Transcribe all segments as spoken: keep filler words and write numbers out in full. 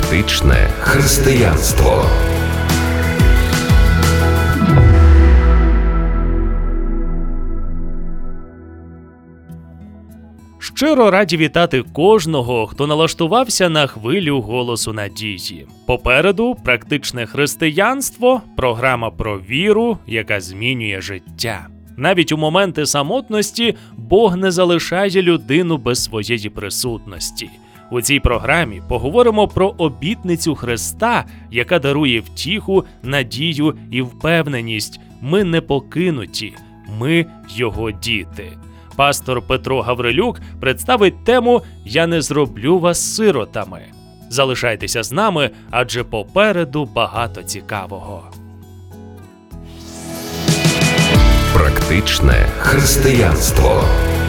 Практичне християнство. Щиро раді вітати кожного, хто налаштувався на хвилю голосу надії. Попереду практичне християнство, програма про віру, яка змінює життя. Навіть у моменти самотності Бог не залишає людину без своєї присутності. У цій програмі поговоримо про обітницю Христа, яка дарує втіху, надію і впевненість. Ми не покинуті, ми Його діти. Пастор Петро Гаврилюк представить тему «Я не зроблю вас сиротами». Залишайтеся з нами, адже попереду багато цікавого. Практичне християнство.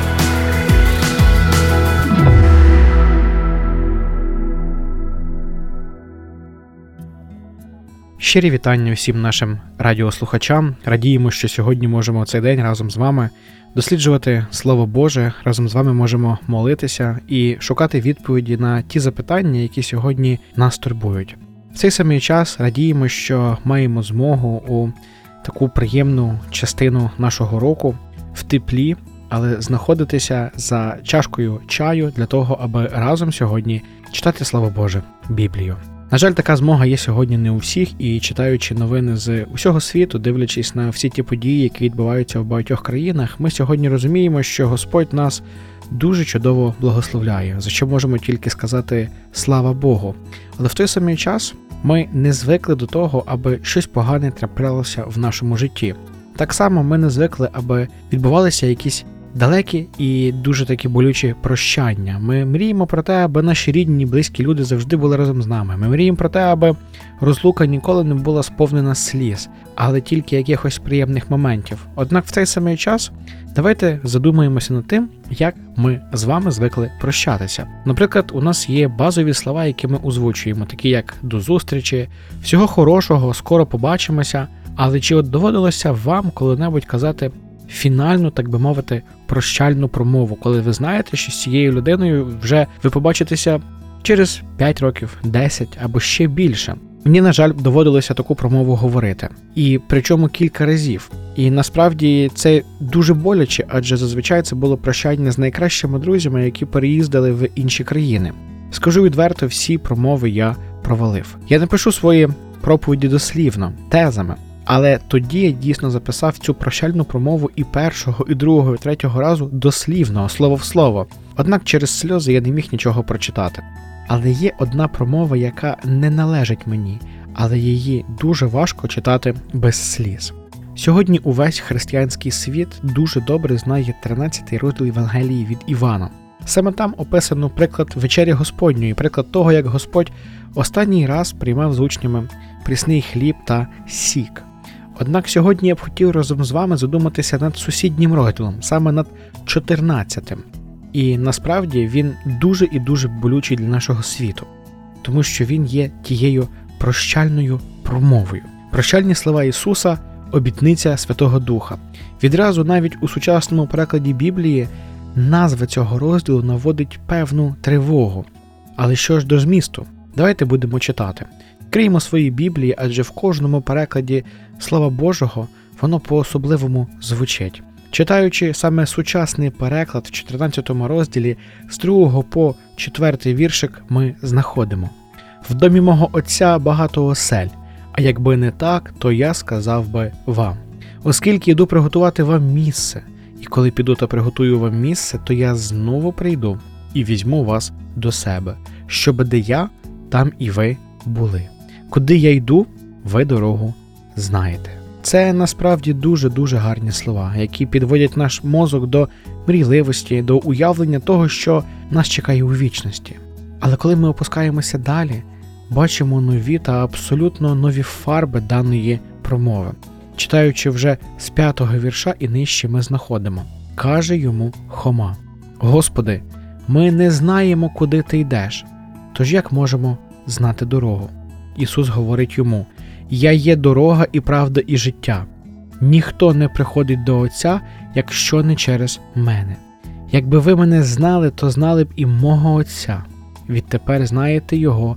Щирі вітання всім нашим радіослухачам. Радіємо, що сьогодні можемо цей день разом з вами досліджувати Слово Боже, разом з вами можемо молитися і шукати відповіді на ті запитання, які сьогодні нас турбують. В цей самий час радіємо, що маємо змогу у таку приємну частину нашого року в теплі, але знаходитися за чашкою чаю для того, аби разом сьогодні читати Слово Боже, Біблію. На жаль, така змога є сьогодні не у всіх, і читаючи новини з усього світу, дивлячись на всі ті події, які відбуваються в багатьох країнах, ми сьогодні розуміємо, що Господь нас дуже чудово благословляє, за що можемо тільки сказати «Слава Богу». Але в той самий час ми не звикли до того, аби щось погане траплялося в нашому житті. Так само ми не звикли, аби відбувалися якісь далекі і дуже такі болючі прощання. Ми мріємо про те, аби наші рідні, близькі люди завжди були разом з нами. Ми мріємо про те, аби розлука ніколи не була сповнена сліз, але тільки якихось приємних моментів. Однак в цей самий час давайте задумаємося над тим, як ми з вами звикли прощатися. Наприклад, у нас є базові слова, які ми озвучуємо, такі як «до зустрічі», «всього хорошого», «скоро побачимося». Але чи от доводилося вам коли-небудь казати фінальну, так би мовити, прощальну промову, коли ви знаєте, що з цією людиною вже ви побачитеся через п'ять років, десять або ще більше? Мені, на жаль, доводилося таку промову говорити. І причому кілька разів. І насправді це дуже боляче, адже зазвичай це було прощання з найкращими друзями, які переїздили в інші країни. Скажу відверто, всі промови я провалив. Я не пишу свої проповіді дослівно, тезами. Але тоді я дійсно записав цю прощальну промову і першого, і другого, і третього разу дослівно, слово в слово. Однак через сльози я не міг нічого прочитати. Але є одна промова, яка не належить мені, але її дуже важко читати без сліз. Сьогодні увесь християнський світ дуже добре знає тринадцятий розділ Євангелії від Івана. Саме там описано приклад вечері Господньої, приклад того, як Господь останній раз приймав з учнями прісний хліб та сік. Однак сьогодні я б хотів разом з вами задуматися над сусіднім розділом, саме над чотирнадцятим. І насправді він дуже і дуже болючий для нашого світу, тому що він є тією прощальною промовою. Прощальні слова Ісуса – обітниця Святого Духа. Відразу навіть у сучасному перекладі Біблії назва цього розділу наводить певну тривогу. Але що ж до змісту? Давайте будемо читати. Відкриємо свої Біблії, адже в кожному перекладі Слова Божого воно по-особливому звучить. Читаючи саме сучасний переклад в чотирнадцятому розділі, з другого по четвертий віршик ми знаходимо: «В домі мого Отця багато осель, а якби не так, то я сказав би вам. Оскільки йду приготувати вам місце, і коли піду та приготую вам місце, то я знову прийду і візьму вас до себе, щоб де я, там і ви були. Куди я йду, ви дорогу знаєте». Це насправді дуже-дуже гарні слова, які підводять наш мозок до мрійливості, до уявлення того, що нас чекає у вічності. Але коли ми опускаємося далі, бачимо нові та абсолютно нові фарби даної промови. Читаючи вже з п'ятого вірша і нижче, ми знаходимо: «Каже йому Хома: Господи, ми не знаємо, куди ти йдеш, тож як можемо знати дорогу?» Ісус говорить йому: «Я є дорога і правда і життя. Ніхто не приходить до Отця, якщо не через мене. Якби ви мене знали, то знали б і мого Отця. Відтепер знаєте Його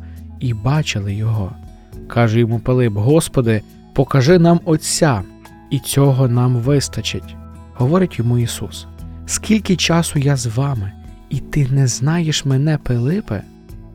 і бачили його. Каже йому Пилип: Господи, покажи нам Отця, і цього нам вистачить. Говорить йому Ісус: скільки часу я з вами, і ти не знаєш мене, Пилипе?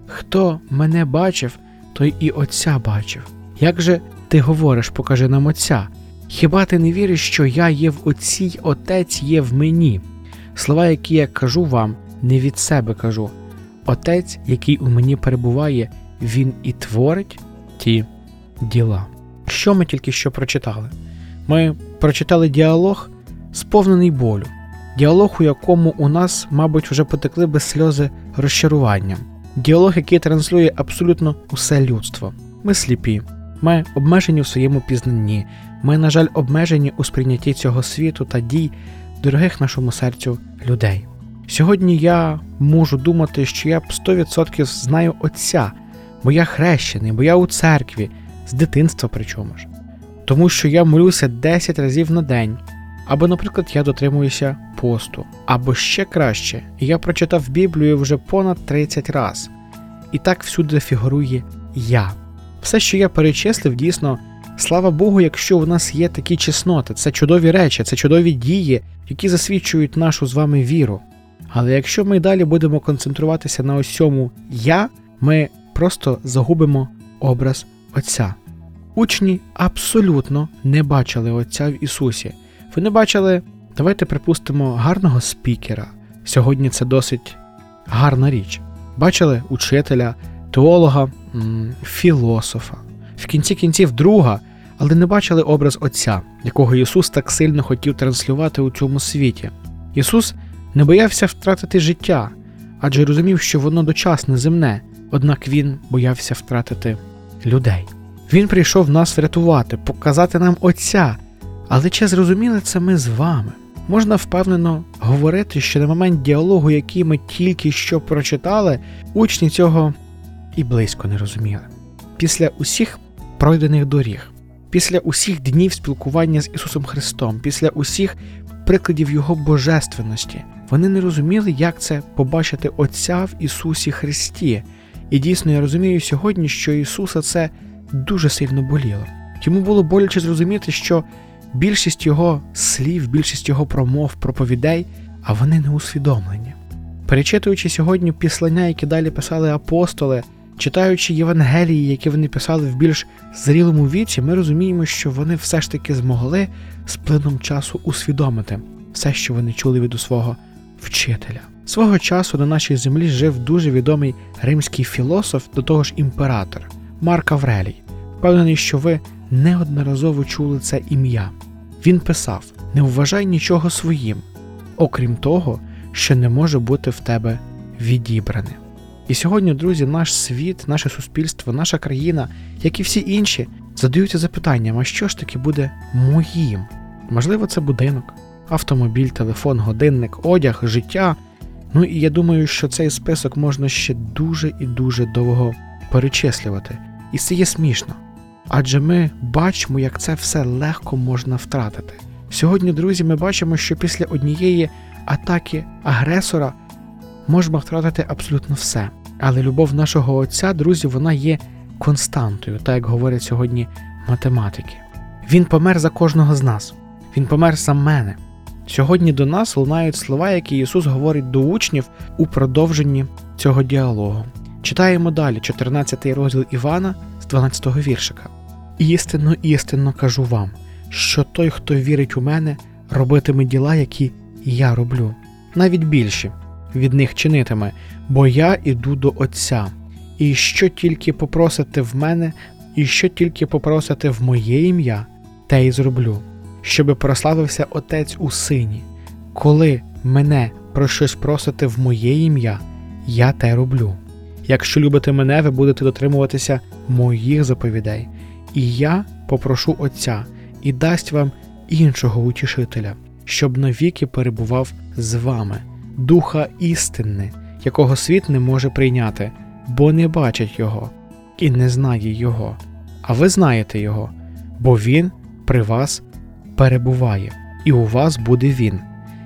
Хто мене бачив, той і Отця бачив. Як же ти говориш: покажи нам Отця? Хіба ти не віриш, що я є в Отці й Отець є в мені? Слова, які я кажу вам, не від себе кажу. Отець, який у мені перебуває, він і творить ті діла. Що ми тільки що прочитали? Ми прочитали діалог, сповнений болю. Діалог, у якому у нас, мабуть, вже потекли би сльози розчаруванням. Діалог, який транслює абсолютно усе людство. Ми сліпі, ми обмежені в своєму пізнанні, ми, на жаль, обмежені у сприйнятті цього світу та дій дорогих нашому серцю людей. Сьогодні я можу думати, що я сто відсотків знаю Отця, бо я хрещений, бо я у церкві, з дитинства причому ж. Тому що я молюся десять разів на день, або, наприклад, я дотримуюся посту, або ще краще, я прочитав Біблію вже понад тридцять раз. І так всюди фігурує я. Все, що я перечислив, дійсно, слава Богу, якщо у нас є такі чесноти, це чудові речі, це чудові дії, які засвідчують нашу з вами віру. Але якщо ми далі будемо концентруватися на ось цьому «я», ми просто загубимо образ Отця. Учні абсолютно не бачили Отця в Ісусі. Вони бачили, давайте припустимо, гарного спікера. Сьогодні це досить гарна річ. Бачили учителя, теолога, м- філософа. В кінці кінців друга, але не бачили образ Отця, якого Ісус так сильно хотів транслювати у цьому світі. Ісус не боявся втратити життя, адже розумів, що воно дочасне, земне, однак Він боявся втратити людей. Він прийшов нас врятувати, показати нам Отця, але чи зрозуміли це ми з вами? Можна впевнено говорити, що на момент діалогу, який ми тільки що прочитали, учні цього і близько не розуміли. Після усіх пройдених доріг, після усіх днів спілкування з Ісусом Христом, після усіх прикладів Його божественності, вони не розуміли, як це побачити Отця в Ісусі Христі. І дійсно я розумію сьогодні, що Ісуса це дуже сильно боліло. Йому було боляче зрозуміти, що більшість Його слів, більшість Його промов, проповідей, а вони не усвідомлені. Перечитуючи сьогодні післання, які далі писали апостоли, читаючи Євангелії, які вони писали в більш зрілому віці, ми розуміємо, що вони все ж таки змогли з плином часу усвідомити все, що вони чули від свого вчителя. Свого часу на нашій землі жив дуже відомий римський філософ, до того ж імператор, Марк Аврелій. Впевнений, що ви неодноразово чули це ім'я. Він писав: «Не вважай нічого своїм, окрім того, що не може бути в тебе відібране». І сьогодні, друзі, наш світ, наше суспільство, наша країна, як і всі інші, задаються запитанням: а що ж таки буде моїм? Можливо, це будинок, автомобіль, телефон, годинник, одяг, життя. Ну і я думаю, що цей список можна ще дуже і дуже довго перечислювати. І це є смішно. Адже ми бачимо, як це все легко можна втратити. Сьогодні, друзі, ми бачимо, що після однієї атаки агресора можемо втратити абсолютно все. Але любов нашого Отця, друзі, вона є константою, так як говорять сьогодні математики. Він помер за кожного з нас. Він помер за мене. Сьогодні до нас лунають слова, які Ісус говорить до учнів у продовженні цього діалогу. Читаємо далі, чотирнадцятий розділ Івана з дванадцятого віршика. «Істинно, істинно кажу вам, що той, хто вірить у мене, робитиме діла, які я роблю. Навіть більші від них чинитиме, бо я іду до Отця. І що тільки попросите в мене, і що тільки попросите в моє ім'я, те й зроблю, щоби прославився Отець у Сині. Коли мене про щось просите в моє ім'я, я те роблю. Якщо любите мене, ви будете дотримуватися моїх заповідей. І я попрошу Отця, і дасть вам іншого утішителя, щоб навіки перебував з вами, Духа істини, якого світ не може прийняти, бо не бачить його і не знає його. А ви знаєте його, бо він при вас перебуває, і у вас буде він.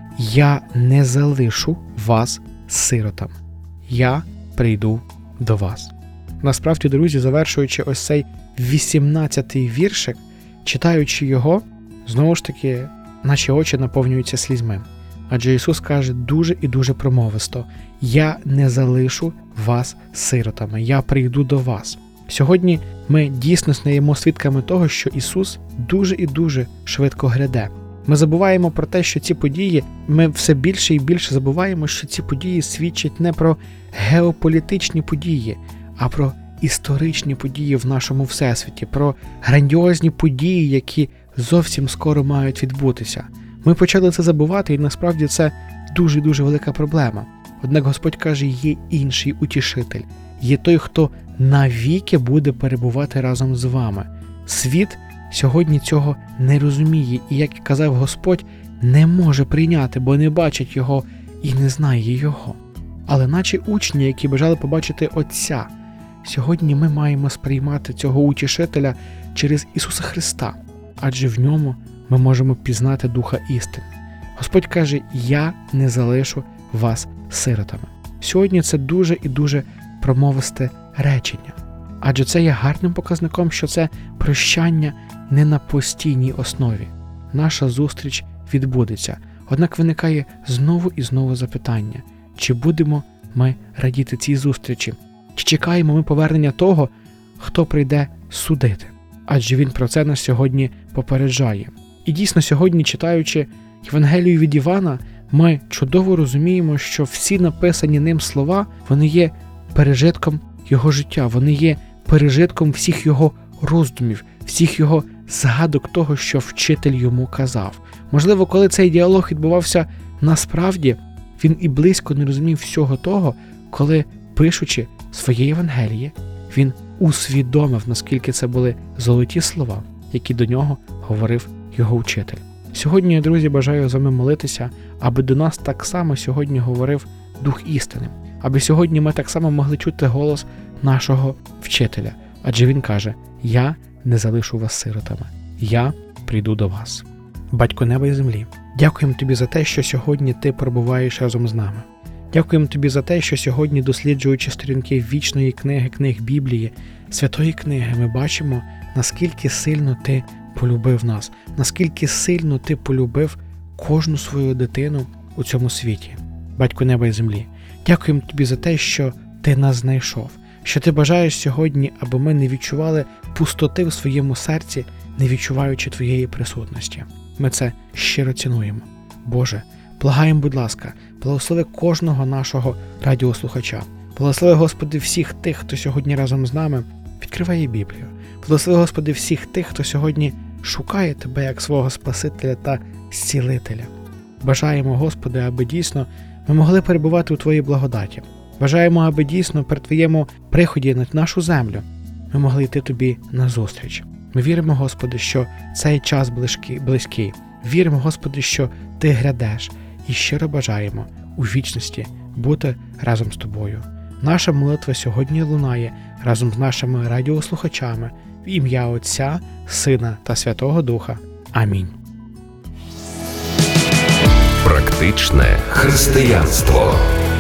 Я не залишу вас сиротами. Я прийду до вас». Насправді, друзі, завершуючи ось цей вісімнадцятий віршик, читаючи його, знову ж таки, наші очі наповнюються слізьми. Адже Ісус каже дуже і дуже промовисто: «Я не залишу вас сиротами, я прийду до вас». Сьогодні ми дійсно стаємо свідками того, що Ісус дуже і дуже швидко гряде. Ми забуваємо про те, що ці події, ми все більше і більше забуваємо, що ці події свідчать не про геополітичні події, а про історичні події в нашому всесвіті, про грандіозні події, які зовсім скоро мають відбутися. Ми почали це забувати, і насправді це дуже-дуже велика проблема. Однак Господь каже, є інший утішитель, є той, хто навіки буде перебувати разом з вами. Світ сьогодні цього не розуміє і, як казав Господь, не може прийняти, бо не бачить його і не знає його. Але наче учні, які бажали побачити Отця, сьогодні ми маємо сприймати цього утішителя через Ісуса Христа, адже в ньому ми можемо пізнати Духа істини. Господь каже, я не залишу вас сиротами. Сьогодні це дуже і дуже промовисте речення, адже це є гарним показником, що це прощання не на постійній основі. Наша зустріч відбудеться, однак виникає знову і знову запитання, чи будемо ми радіти цій зустрічі, чи чекаємо ми повернення того, хто прийде судити, адже він про це нас сьогодні попереджає. І дійсно сьогодні, читаючи Євангелію від Івана, ми чудово розуміємо, що всі написані ним слова, вони є пережитком його життя, вони є пережитком всіх його роздумів, всіх його згадок того, що вчитель йому казав. Можливо, коли цей діалог відбувався насправді, він і близько не розумів всього того, коли, пишучи своє Євангеліє, він усвідомив, наскільки це були золоті слова, які до нього говорив його вчитель. Сьогодні, друзі, бажаю з вами молитися, аби до нас так само сьогодні говорив Дух істини, аби сьогодні ми так само могли чути голос нашого вчителя, адже він каже, я не залишу вас сиротами, я прийду до вас. Батько неба і землі, дякуємо тобі за те, що сьогодні ти перебуваєш разом з нами. Дякуємо тобі за те, що сьогодні, досліджуючи сторінки вічної книги, книг Біблії, святої книги, ми бачимо, наскільки сильно ти полюбив нас, наскільки сильно ти полюбив кожну свою дитину у цьому світі. Батько неба і землі, дякуємо тобі за те, що ти нас знайшов, що ти бажаєш сьогодні, аби ми не відчували пустоти в своєму серці, не відчуваючи твоєї присутності. Ми це щиро цінуємо. Боже, благаємо, будь ласка, благослови кожного нашого радіослухача. Благослови, Господи, всіх тих, хто сьогодні разом з нами відкриває Біблію. Благослови, Господи, всіх тих, хто сьогодні шукає Тебе як свого Спасителя та Зцілителя. Бажаємо, Господи, аби дійсно ми могли перебувати у Твоїй благодаті. Бажаємо, аби дійсно при Твоєму приході на нашу землю ми могли йти Тобі назустріч. Ми віримо, Господи, що цей час близький, близький. Віримо, Господи, що Ти грядеш, і щиро бажаємо у вічності бути разом з Тобою. Наша молитва сьогодні лунає разом з нашими радіослухачами в ім'я Отця, Сина та Святого Духа. Амінь. Практичне християнство.